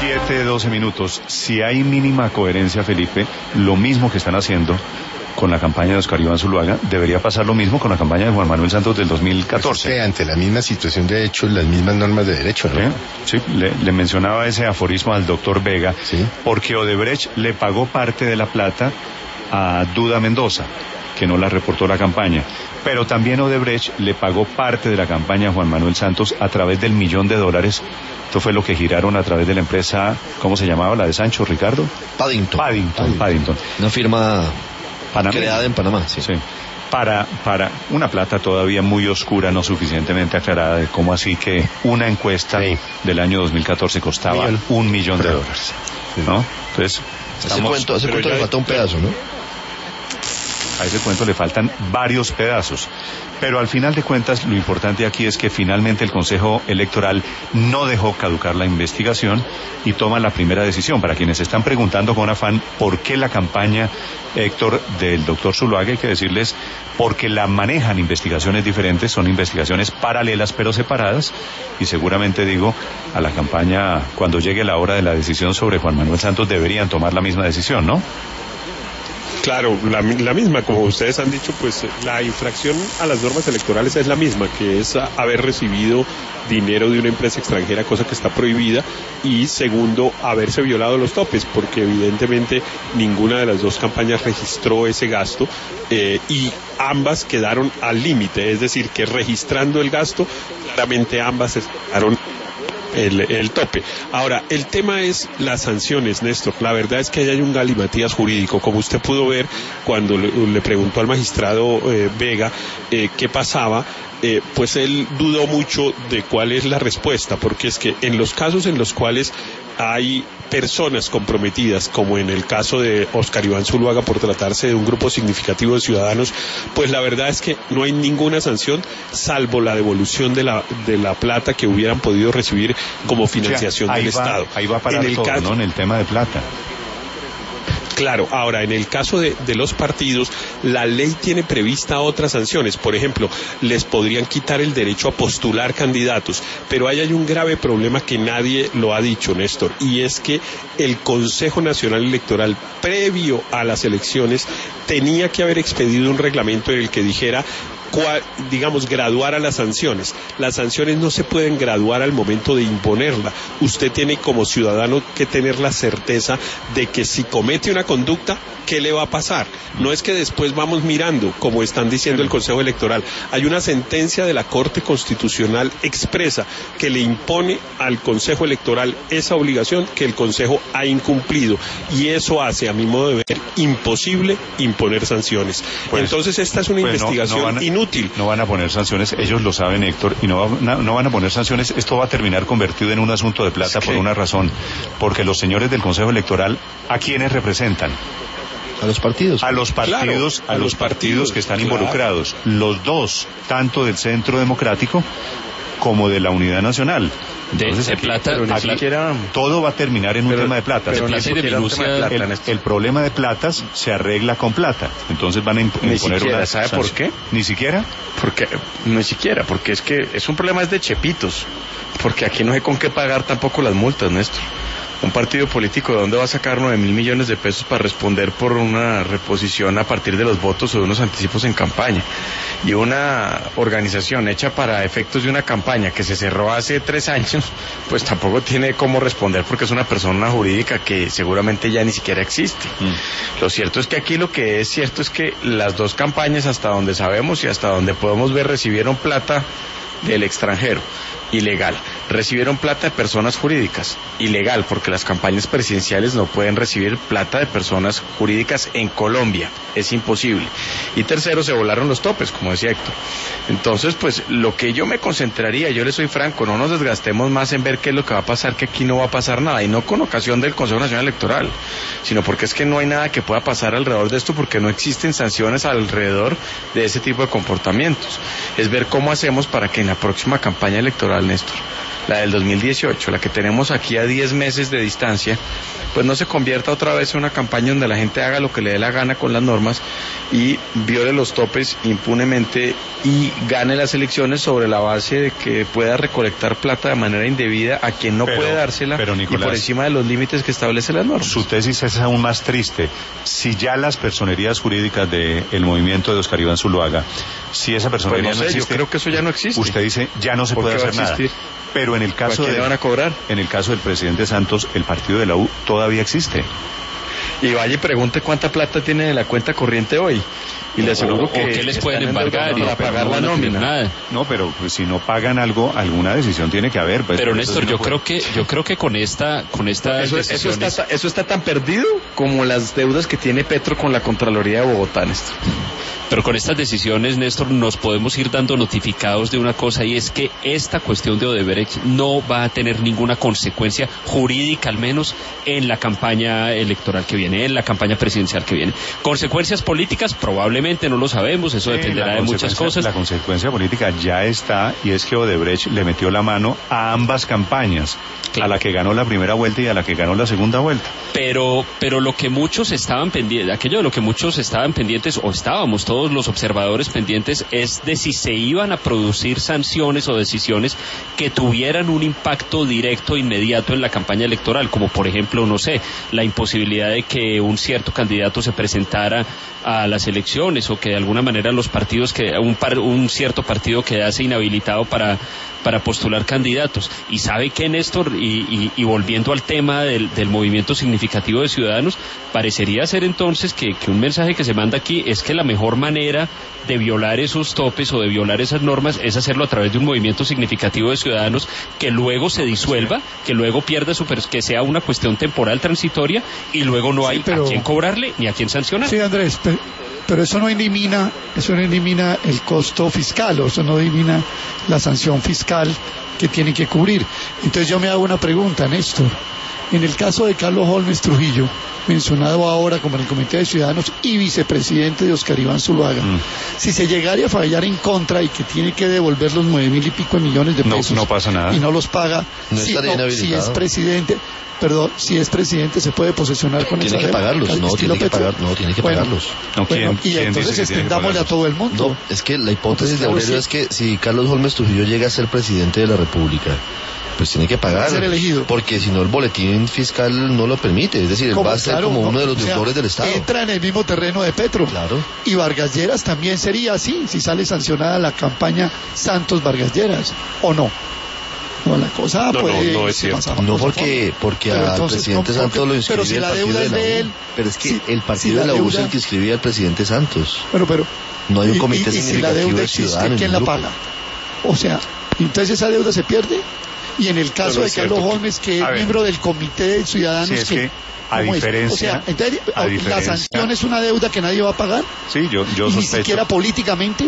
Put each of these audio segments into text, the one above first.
7:12. Si hay mínima coherencia, Felipe, lo mismo que están haciendo con la campaña de Oscar Iván Zuluaga, debería pasar lo mismo con la campaña de Juan Manuel Santos del 2014. Pues ante la misma situación de hecho, las mismas normas de derecho, ¿no? Sí, le mencionaba ese aforismo al doctor Vega, sí, porque Odebrecht le pagó parte de la plata a Duda Mendoza, que no la reportó la campaña, pero también Odebrecht le pagó parte de la campaña a Juan Manuel Santos a través del $1.000.000. Esto fue lo que giraron a través de la empresa, ¿cómo se llamaba? La de Sancho, Ricardo. Paddington. Una firma panameña, creada en Panamá, sí. Para una plata todavía muy oscura, no suficientemente aclarada de cómo así que una encuesta del año 2014 costaba $1 millón, ¿no? Entonces, ese cuento le falta un pedazo, ¿no? A ese cuento le faltan varios pedazos. Pero al final de cuentas, lo importante aquí es que finalmente el Consejo Electoral no dejó caducar la investigación y toma la primera decisión. Para quienes están preguntando con afán por qué la campaña, Héctor, del doctor Zuluaga, hay que decirles, porque la manejan investigaciones diferentes, son investigaciones paralelas pero separadas, y seguramente a la campaña, cuando llegue la hora de la decisión sobre Juan Manuel Santos, deberían tomar la misma decisión, ¿no? Claro, la misma, como ustedes han dicho, pues la infracción a las normas electorales es la misma, que es haber recibido dinero de una empresa extranjera, cosa que está prohibida, y segundo, haberse violado los topes, porque evidentemente ninguna de las dos campañas registró ese gasto, y ambas quedaron al límite, es decir, que registrando el gasto, claramente ambas estaron el tope. Ahora, el tema es las sanciones, Néstor. La verdad es que ahí hay un galimatías jurídico, como usted pudo ver cuando le preguntó al magistrado Vega qué pasaba. Pues él dudó mucho de cuál es la respuesta, porque es que en los casos en los cuales hay personas comprometidas, como en el caso de Oscar Iván Zuluaga por tratarse de un grupo significativo de ciudadanos, pues la verdad es que no hay ninguna sanción salvo la devolución de la plata que hubieran podido recibir como financiación del Estado. Ahí va a parar todo, ¿no? En el tema de plata. Claro, ahora en el caso de los partidos, la ley tiene prevista otras sanciones. Por ejemplo, les podrían quitar el derecho a postular candidatos, pero ahí hay un grave problema que nadie lo ha dicho, Néstor, y es que el Consejo Nacional Electoral, previo a las elecciones, tenía que haber expedido un reglamento en el que dijera graduar a las sanciones. Las sanciones no se pueden graduar al momento de imponerla. Usted tiene como ciudadano que tener la certeza de que si comete una conducta, ¿qué le va a pasar? No es que después vamos mirando, como están diciendo el Consejo Electoral. Hay una sentencia de la Corte Constitucional expresa que le impone al Consejo Electoral esa obligación que el Consejo ha incumplido, y eso hace, a mi modo de ver, imposible imponer sanciones. Entonces esta es una investigación inútil. No van a poner sanciones, ellos lo saben, Héctor, y no van a poner sanciones. Esto va a terminar convertido en un asunto de plata por una razón, porque los señores del Consejo Electoral, ¿a quiénes representan? A los partidos. A los partidos que están involucrados. Los dos, tanto del Centro Democrático como de la Unidad Nacional. Entonces, todo va a terminar en un tema de plata. El problema de platas se arregla con plata. Entonces van a imponer una... ¿Sabe por qué? ¿Ni siquiera? Porque es que es un problema de chepitos. Porque aquí no hay con qué pagar tampoco las multas, Néstor. Un partido político, ¿de dónde va a sacar 9.000 millones de pesos para responder por una reposición a partir de los votos o de unos anticipos en campaña? Y una organización hecha para efectos de una campaña que se cerró hace 3 años, pues tampoco tiene cómo responder, porque es una persona jurídica que seguramente ya ni siquiera existe. Lo cierto es que aquí lo que es cierto es que las dos campañas, hasta donde sabemos y hasta donde podemos ver, recibieron plata del extranjero, ilegal. Recibieron plata de personas jurídicas, ilegal, porque las campañas presidenciales no pueden recibir plata de personas jurídicas en Colombia, es imposible. Y tercero, se volaron los topes, como decía Héctor. Entonces, pues, lo que yo me concentraría, yo le soy franco, no nos desgastemos más en ver qué es lo que va a pasar, que aquí no va a pasar nada, y no con ocasión del Consejo Nacional Electoral, sino porque es que no hay nada que pueda pasar alrededor de esto, porque no existen sanciones alrededor de ese tipo de comportamientos. Es ver cómo hacemos para que en la próxima campaña electoral, Néstor, la del 2018, la que tenemos aquí a 10 meses de distancia, pues no se convierta otra vez en una campaña donde la gente haga lo que le dé la gana con las normas y viole los topes impunemente y gane las elecciones sobre la base de que pueda recolectar plata de manera indebida a quien no puede dársela, pero, Nicolás, y por encima de los límites que establece las normas. Su tesis es aún más triste. Si ya las personerías jurídicas del movimiento de Oscar Iván Zuluaga, si esa personería pues no sé, existe, yo creo que eso ya no existe. Usted dice, ya no se puede hacer nada. Pero en el caso ¿Quién le van a cobrar? En el caso del presidente Santos, el partido de la U todavía existe. Y vaya y pregunte cuánta plata tiene de la cuenta corriente hoy. Y le aseguro que ¿qué les pueden embargar para pagar la nómina? Nada. No, pero pues, si no pagan algo, alguna decisión tiene que haber. Pues, pero Néstor, yo creo que con esta eso está tan perdido como las deudas que tiene Petro con la Contraloría de Bogotá, Néstor. Pero con estas decisiones, Néstor, nos podemos ir dando notificados de una cosa, y es que esta cuestión de Odebrecht no va a tener ninguna consecuencia jurídica, al menos en la campaña electoral que viene, en la campaña presidencial que viene. Consecuencias políticas, probablemente, no lo sabemos, eso dependerá de muchas cosas. La consecuencia política ya está, y es que Odebrecht le metió la mano a ambas campañas, claro, a la que ganó la primera vuelta y a la que ganó la segunda vuelta. Pero lo que muchos estaban pendientes, aquello de lo que muchos estaban pendientes, o estábamos todos los observadores pendientes, es de si se iban a producir sanciones o decisiones que tuvieran un impacto directo, inmediato en la campaña electoral, como por ejemplo, no sé, la imposibilidad de que un cierto candidato se presentara a las elecciones, o que de alguna manera los partidos, un cierto partido quedase inhabilitado para postular candidatos. Y sabe que, Néstor, y volviendo al tema del movimiento significativo de ciudadanos, parecería ser entonces que un mensaje que se manda aquí es que la mejor manera de violar esos topes o de violar esas normas es hacerlo a través de un movimiento significativo de ciudadanos que luego se disuelva, que luego pierda que sea una cuestión temporal transitoria, y luego no hay a quién cobrarle ni a quién sancionar. Sí, Andrés, pero eso no elimina el costo fiscal, o eso no elimina la sanción fiscal que tiene que cubrir. Entonces yo me hago una pregunta, Néstor. En el caso de Carlos Holmes Trujillo, mencionado ahora como en el Comité de Ciudadanos y vicepresidente de Oscar Iván Zuluaga, si se llegara a fallar en contra y que tiene que devolver los 9.000 y pico millones de pesos, no pasa nada, y no los paga, si es presidente, se puede posesionar con esa deuda. Tiene que pagarlos. Y entonces extendámosle a todo el mundo. No, es que la hipótesis de Aurelio es que si Carlos Holmes Trujillo llega a ser presidente de la República, pues tiene que pagar, porque si no el boletín fiscal no lo permite, es decir, él va a ser como uno de los deudores del Estado. Entra en el mismo terreno de Petro. Claro. Y Vargas Lleras también sería así, si sale sancionada la campaña Santos Vargas Lleras, ¿o no? No, la cosa no es cierto. No, porque al presidente Santos lo inscribía pero si la deuda es de él. Pero es que el partido de la U es el que inscribía al presidente Santos. Pero no hay un comité significativo si la deuda de ciudadanos. ¿Quién la paga? O sea, entonces esa deuda se pierde. Y en el caso de Carlos Holmes, que es miembro del Comité de Ciudadanos, a diferencia, la sanción es una deuda que nadie va a pagar. Sí, yo sospecho. Ni siquiera políticamente.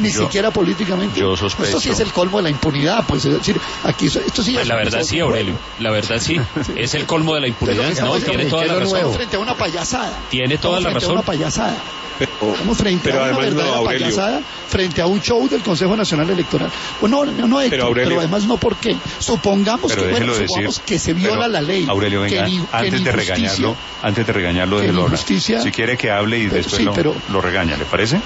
Yo sospecho. Esto sí es el colmo de la impunidad, pues, es decir, aquí esto sí. Pues la verdad sí, Aurelio. La verdad sí. Es el colmo de la impunidad. No, tiene toda la razón. Estamos frente a una payasada. Tiene toda la razón. Una payasada. Estamos frente a una verdadera payasada, frente a un show del Consejo Nacional Electoral. Pues no, Héctor, pero además no, ¿por qué? Supongamos que se viola la ley. Aurelio, venga, antes de regañarlo, déjelo hablar. Si quiere que hable y después lo regaña, ¿le parece?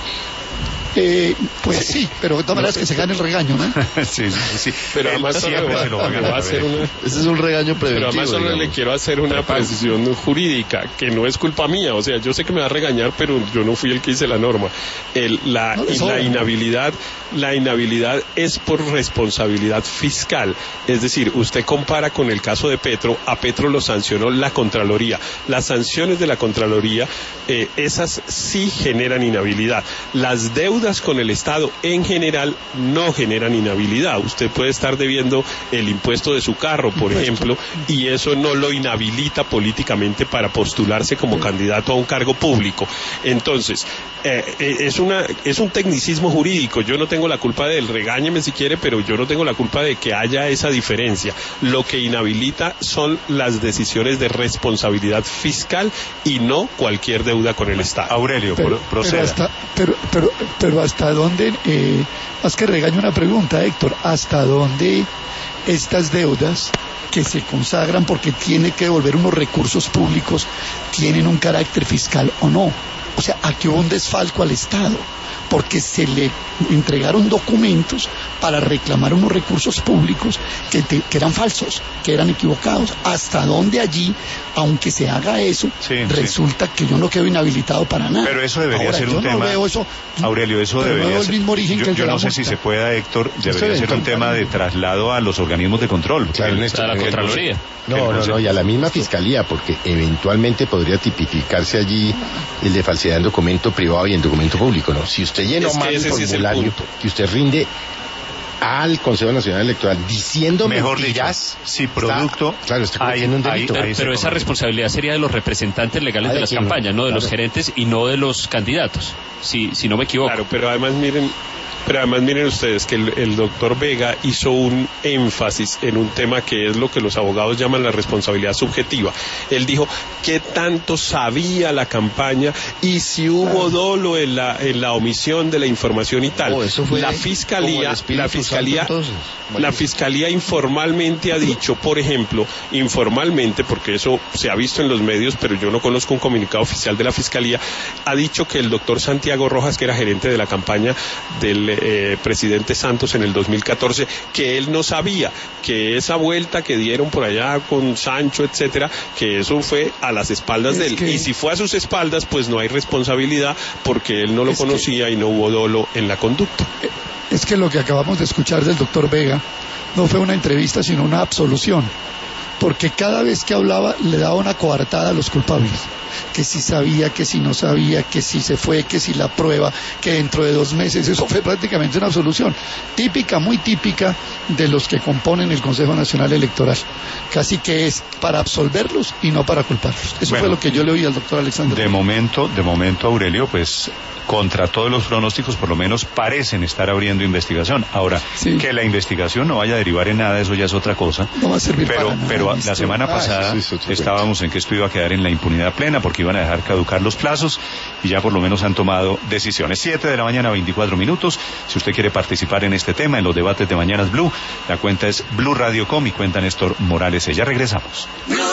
Pues sí, pero de todas maneras que se gane el regaño, ¿no? sí. Pero además siempre se lo va a hacer ese es un regaño preventivo. Pero además solo le quiero hacer una precisión jurídica, que no es culpa mía. O sea, yo sé que me va a regañar, pero yo no fui el que hice la norma. La inhabilidad es por responsabilidad fiscal. Es decir, usted compara con el caso de Petro, a Petro lo sancionó la Contraloría. Las sanciones de la Contraloría, esas sí generan inhabilidad. Las deudas con el Estado en general no generan inhabilidad. Usted puede estar debiendo el impuesto de su carro, por ejemplo, y eso no lo inhabilita políticamente para postularse como candidato a un cargo público. Entonces, es un tecnicismo jurídico. Yo no tengo la culpa del regáñeme si quiere, pero yo no tengo la culpa de que haya esa diferencia. Lo que inhabilita son las decisiones de responsabilidad fiscal y no cualquier deuda con el Estado. Aurelio, proceda. Pero hasta dónde, más que regaño una pregunta, Héctor, ¿hasta dónde estas deudas que se consagran porque tiene que devolver unos recursos públicos, ¿tienen un carácter fiscal o no? O sea, aquí hubo un desfalco al Estado, porque se le entregaron documentos para reclamar unos recursos públicos que eran falsos, que eran equivocados. ¿Hasta dónde allí, aunque se haga eso, resulta que yo no quedo inhabilitado para nada? Pero eso debería ser un tema, Aurelio, eso debería ser, yo no sé si se pueda, Héctor, debería ser un tema de traslado a los organismos de control. Claro, a la Contraloría. No, y a la misma Fiscalía, porque eventualmente podría tipificarse allí el de falsedad en documento privado y en documento público, ¿no? Si usted llenó mal el formulario, que usted rinde al Consejo Nacional Electoral diciendo mejor mentiras, dicho, si producto está cometiendo un delito. Pero esa responsabilidad sería de los representantes legales de las campañas, no de los gerentes y no de los candidatos, si no me equivoco. Claro, pero además miren ustedes que el doctor Vega hizo un énfasis en un tema que es lo que los abogados llaman la responsabilidad subjetiva. Él dijo qué tanto sabía la campaña y si hubo dolo en la omisión de la información y tal. La fiscalía informalmente ha dicho, por ejemplo, porque eso se ha visto en los medios, pero yo no conozco un comunicado oficial de la fiscalía, ha dicho que el doctor Santiago Rojas, que era gerente de la campaña del presidente Santos en el 2014, que él no sabía que esa vuelta que dieron por allá con Sancho, etcétera, que eso fue a las espaldas de él, y si fue a sus espaldas, pues no hay responsabilidad porque él no lo conocía y no hubo dolo en la conducta. Es que lo que acabamos de escuchar del doctor Vega no fue una entrevista, sino una absolución, porque cada vez que hablaba le daba una coartada a los culpables, que si sabía, que si no sabía, que si se fue, que si la prueba, que dentro de 2 meses. Eso fue prácticamente una absolución típica, muy típica de los que componen el Consejo Nacional Electoral, casi que es para absolverlos y no para culparlos. Eso fue lo que yo le oí al doctor Alexander. De momento, Aurelio, pues contra todos los pronósticos, por lo menos parecen estar abriendo investigación. Ahora, que la investigación no vaya a derivar en nada, eso ya es otra cosa. No va a servir para nada. Pero la semana pasada estábamos en que esto iba a quedar en la impunidad plena, porque iban a dejar caducar los plazos, y ya por lo menos han tomado decisiones. 7 de la mañana, 24 minutos. Si usted quiere participar en este tema, en los debates de Mañanas Blue, la cuenta es Blue Radio Com y cuenta Néstor Morales. Ya regresamos.